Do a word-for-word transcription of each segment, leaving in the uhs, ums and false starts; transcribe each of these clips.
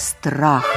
Страх.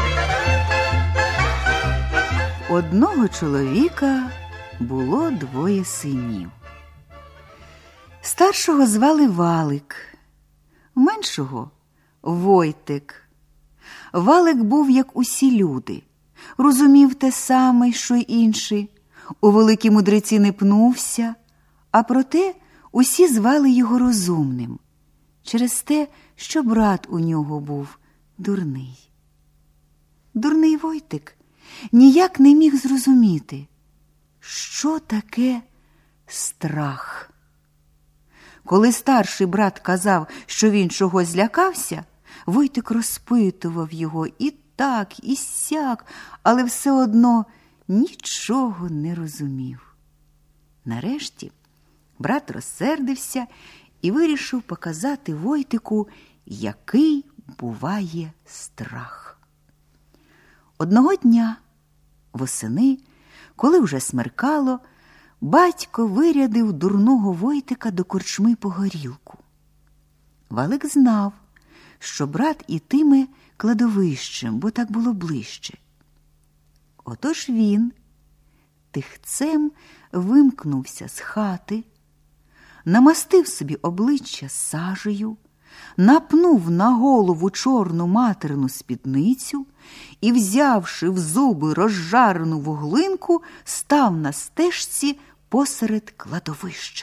Одного чоловіка було двоє синів. Старшого звали Валик, меншого – Войтик. Валик був, як усі люди, розумів те саме, що й інші, у великі мудреці не пнувся, а проте усі звали його розумним, через те, що брат у нього був дурний. Дурний Войтик ніяк не міг зрозуміти, що таке страх. Коли старший брат казав, що він чогось злякався, Войтик розпитував його і так, і сяк, але все одно нічого не розумів. Нарешті брат розсердився і вирішив показати Войтику, який буває страх. Одного дня, восени, коли вже смеркало, батько вирядив дурного Войтика до корчми по горілку. Валик знав, що брат ітиме кладовищем, бо так було ближче. Отож він тихцем вимкнувся з хати, намастив собі обличчя сажею, напнув на голову чорну материну спідницю і, взявши в зуби розжарену вуглинку, став на стежці посеред кладовища.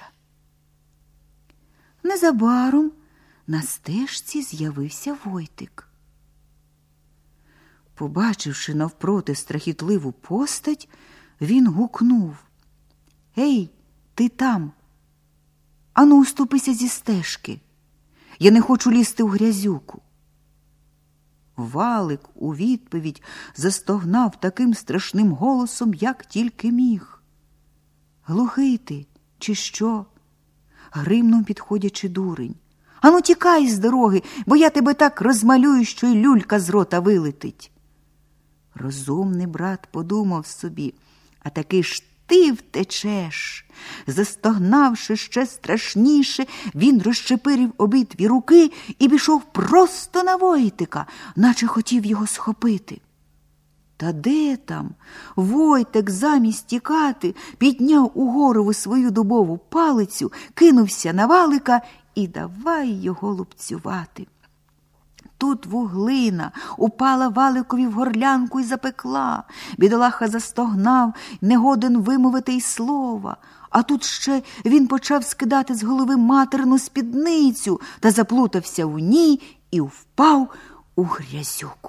Незабаром на стежці з'явився Войтик. Побачивши навпроти страхітливу постать, він гукнув: «Ей, ти там! Ану, уступися зі стежки! Я не хочу лізти в грязюку!» Валик у відповідь застогнав таким страшним голосом, як тільки міг. «Глухий ти, чи що?» – гримнув підходячи дурень. «Ану, тікай з дороги, бо я тебе так розмалюю, що й люлька з рота вилетить!» Розумний брат подумав собі: «А таки ж ти втечеш!» Застогнавши ще страшніше, він розчепирив обидві руки і пішов просто на Войтика, наче хотів його схопити. Та де там? Войтик замість тікати підняв угору свою дубову палицю, кинувся на Валика і давай його лупцювати. Тут вуглина упала Валикові в горлянку і запекла. Бідолаха застогнав, не годен вимовити й слова. А тут ще він почав скидати з голови материну спідницю та заплутався в ній і впав у грязюку.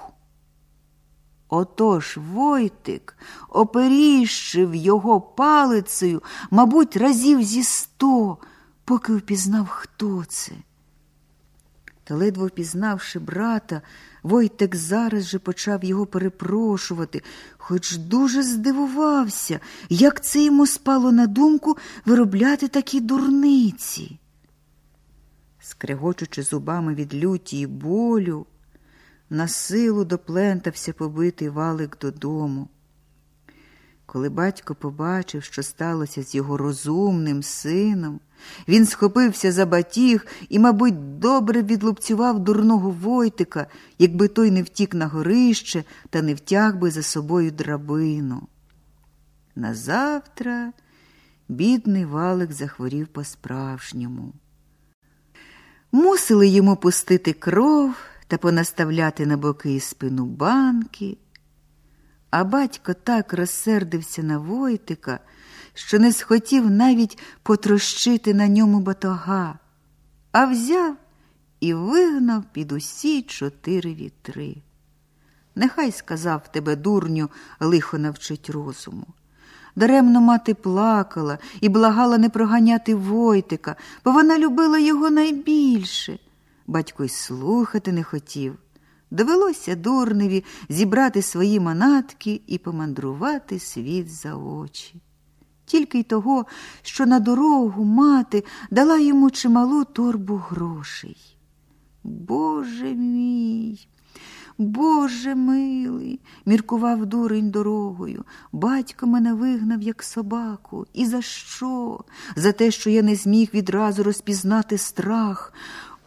Отож Войтик оперіщив його палицею, мабуть, разів зі сто, поки впізнав, хто це. Та ледве впізнавши брата, Войтик зараз же почав його перепрошувати, хоч дуже здивувався, як це йому спало на думку виробляти такі дурниці. Скрегочучи зубами від люті й болю, на силу доплентався побитий Валик додому. Коли батько побачив, що сталося з його розумним сином, він схопився за батіг і, мабуть, добре відлупцював дурного Войтика, якби той не втік на горище та не втяг би за собою драбину. Назавтра бідний Валик захворів по-справжньому. Мусили йому пустити кров та понаставляти на боки і спину банки. А батько так розсердився на Войтика, що не схотів навіть потрощити на ньому батога, а взяв і вигнав під усі чотири вітри. Нехай, сказав, тебе, дурню, лихо навчить розуму. Даремно мати плакала і благала не проганяти Войтика, бо вона любила його найбільше. Батько й слухати не хотів. Довелося дурневі зібрати свої манатки і помандрувати світ за очі. Тільки й того, що на дорогу мати дала йому чималу торбу грошей. «Боже мій, Боже милий!» – міркував дурень дорогою. «Батько мене вигнав, як собаку. І за що? За те, що я не зміг відразу розпізнати страх.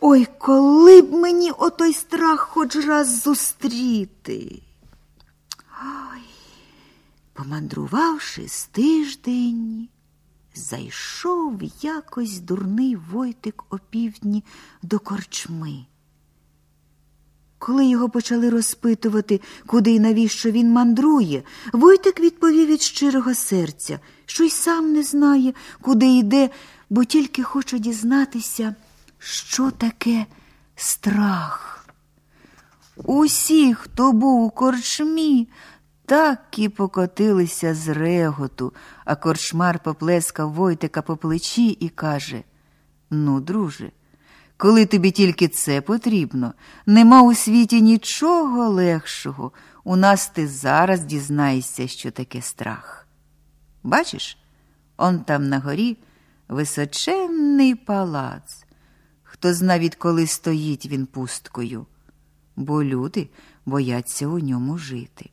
Ой, коли б мені отой страх хоч раз зустріти. Ой, помандрувавши з тиждень, зайшов якось дурний Войтик опівдні до корчми. Коли його почали розпитувати, куди і навіщо він мандрує, Войтик відповів від щирого серця, що й сам не знає, куди йде, бо тільки хоче дізнатися, що таке страх. Усі, хто був у корчмі, так і покотилися з реготу, а корчмар поплескав Войтика по плечі і каже: «Ну, друже, коли тобі тільки це потрібно, нема у світі нічого легшого. У нас ти зараз дізнаєшся, що таке страх. Бачиш, он там на горі височенний палац. Хто зна, відколи стоїть він пусткою, бо люди бояться у ньому жити.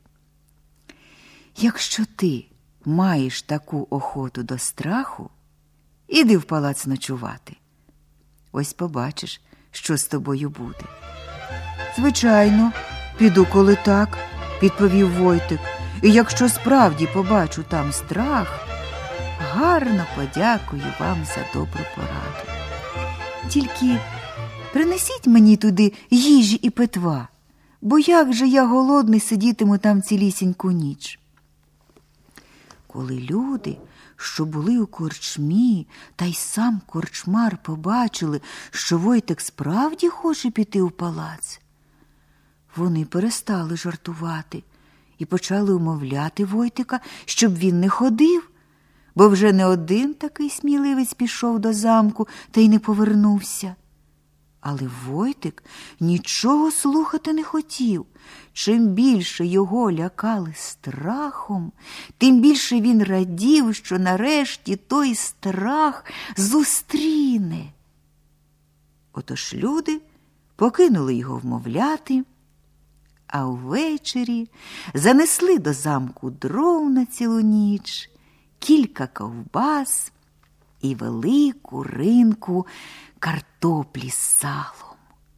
Якщо ти маєш таку охоту до страху, іди в палац ночувати. Ось побачиш, що з тобою буде». «Звичайно, піду, коли так», – відповів Войтик. «І якщо справді побачу там страх, гарно подякую вам за добру пораду. Тільки принесіть мені туди їжі і питва, бо як же я голодний сидітиму там цілісіньку ніч». Коли люди, що були у корчмі, та й сам корчмар побачили, що Войтик справді хоче піти у палац, вони перестали жартувати і почали умовляти Войтика, щоб він не ходив, бо вже не один такий сміливець пішов до замку та й не повернувся. Але Войтик нічого слухати не хотів. Чим більше його лякали страхом, тим більше він радів, що нарешті той страх зустріне. Отож люди покинули його вмовляти, а ввечері занесли до замку дров на цілу ніч, кілька ковбас і велику ринку картоплі з салом.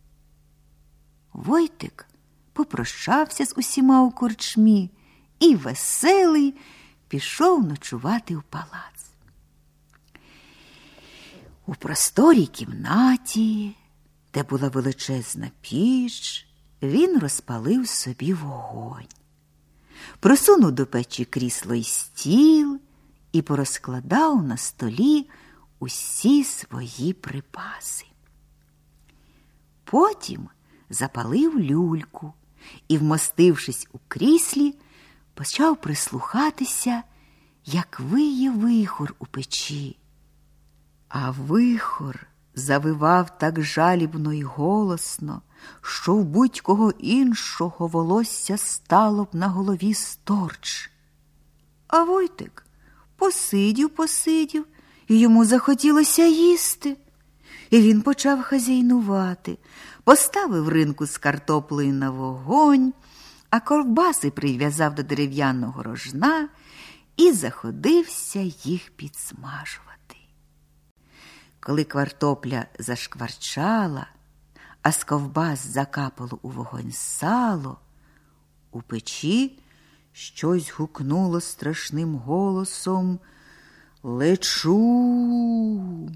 Войтик попрощався з усіма у корчмі і веселий пішов ночувати у палац. У просторій кімнаті, де була величезна піч, він розпалив собі вогонь, просунув до печі крісло й стіл і порозкладав на столі усі свої припаси. Потім запалив люльку і, вмостившись у кріслі, почав прислухатися, як виє вихор у печі. А вихор завивав так жалібно й голосно, що в будь-кого іншого волосся стало б на голові сторч. А Войтик посидів-посидів, і йому захотілося їсти. І він почав хазяйнувати, поставив ринку з картоплею на вогонь, а ковбаси прив'язав до дерев'яного рожна і заходився їх підсмажувати. Коли картопля зашкварчала, а з ковбас закапало у вогонь сало, у печі щось гукнуло страшним голосом: «Лечу!»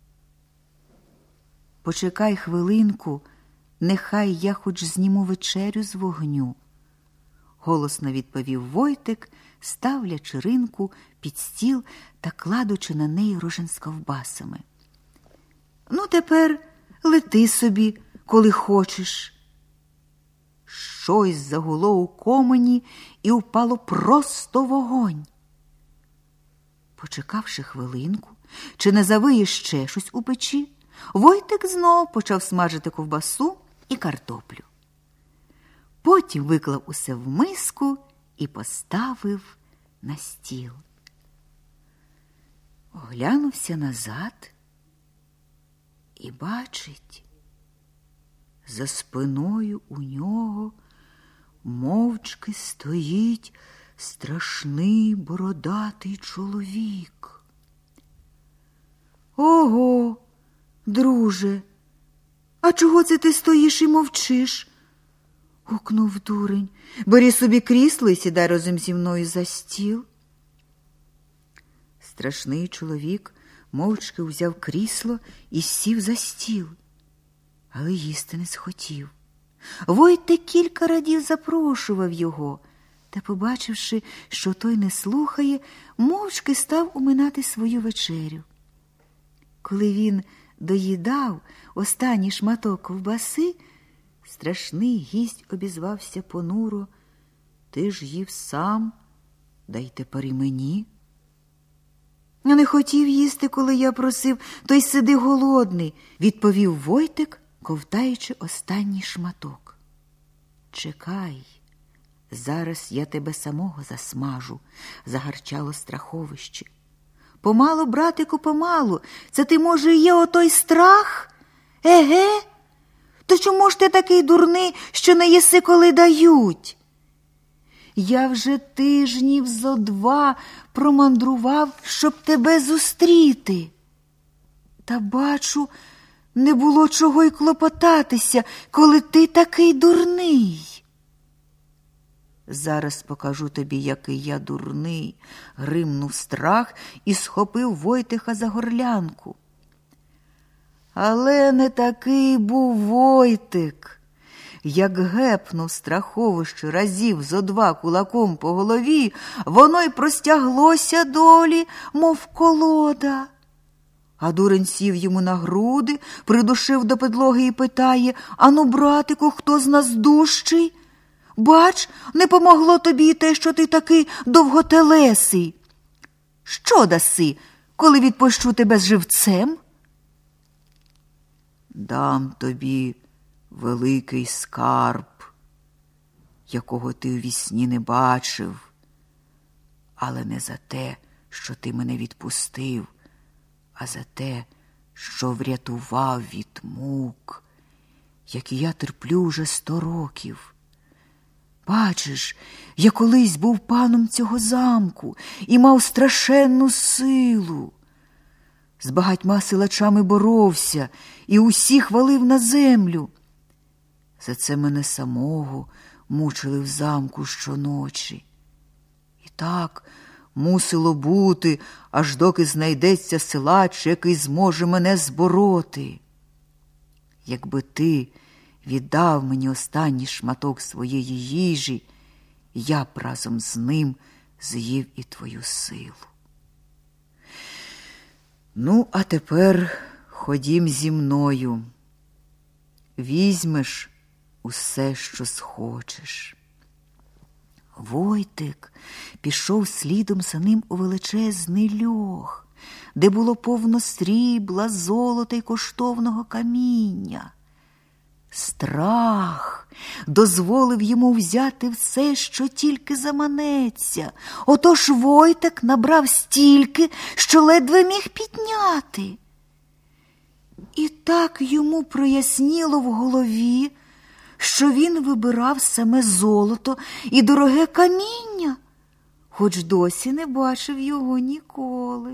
«Почекай хвилинку, нехай я хоч зніму вечерю з вогню», – голосно відповів Войтик, ставлячи ринку під стіл та кладучи на неї рожен з ковбасами. «Ну, тепер лети собі, коли хочеш». Щось загуло у комині і упало просто в вогонь. Почекавши хвилинку, чи не завиє ще щось у печі, Войтик знов почав смажити ковбасу і картоплю. Потім виклав усе в миску і поставив на стіл. Оглянувся назад і бачить, за спиною у нього мовчки стоїть страшний бородатий чоловік. «Ого, друже, А чого це ти стоїш і мовчиш? Гукнув дурень. Бери собі крісло і сідай разом зі мною за стіл. Страшний чоловік мовчки узяв крісло і сів за стіл, але їсти не схотів. Войтик кілька разів запрошував його, та, побачивши, що той не слухає, мовчки став уминати свою вечерю. Коли він доїдав останній шматок ковбаси, страшний гість обізвався понуро: «Ти ж їв сам, да й тепер і мені». «Я не хотів їсти, коли я просив, то й сиди голодний», – відповів Войтик, ковтаючи останній шматок. «Чекай, зараз я тебе самого засмажу», – загарчало страховище. «Помалу, братику, помалу, це ти, може, є отой страх? Еге? То чому ж ти такий дурний, що не їси, коли дають? Я вже тижнів зо два промандрував, щоб тебе зустріти. Та бачу, не було чого й клопотатися, коли ти такий дурний». «Зараз покажу тобі, який я дурний», – гримнув страх і схопив Войтиха за горлянку. Але не такий був Войтик. Як гепнув страховище разів зо два кулаком по голові, воно й простяглося долі, мов колода. А дурень сів йому на груди, придушив до підлоги і питає: «Ану, братику, хто з нас дужчий? Бач, не помогло тобі й те, що ти такий довготелесий. Що даси, коли відпущу тебе з живцем?» «Дам тобі великий скарб, якого ти у вісні не бачив, але не за те, що ти мене відпустив, а за те, що врятував від мук, які я терплю вже сто років. Бачиш, я колись був паном цього замку і мав страшенну силу. З багатьма силачами боровся і усіх валив на землю. За це мене самого мучили в замку щоночі. І так мусило бути, аж доки знайдеться силач, який зможе мене збороти. Якби ти віддав мені останній шматок своєї їжі, я б разом з ним з'їв і твою силу. Ну, а тепер ходім зі мною. Візьмеш усе, що схочеш». Войтик пішов слідом за ним у величезний льох, де було повно срібла, золота й коштовного каміння. Страх дозволив йому взяти все, що тільки заманеться. Отож Войтик набрав стільки, що ледве міг підняти. І так йому проясніло в голові, що він вибирав саме золото і дороге каміння, хоч досі не бачив його ніколи.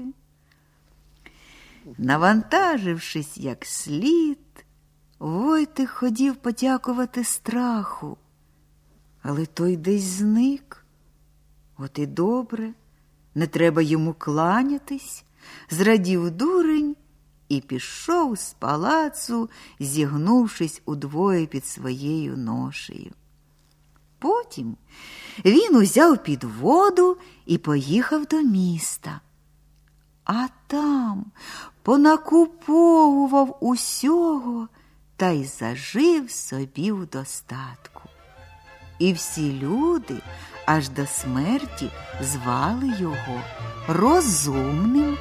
Навантажившись як слід, Войтик хотів подякувати страху, але той десь зник. От і добре, не треба йому кланятись, зрадів дурень і пішов з палацу, зігнувшись удвоє під своєю ношею. Потім він узяв підводу і поїхав до міста. А там понакуповував усього та й зажив собі в достатку. І всі люди аж до смерті звали його розумним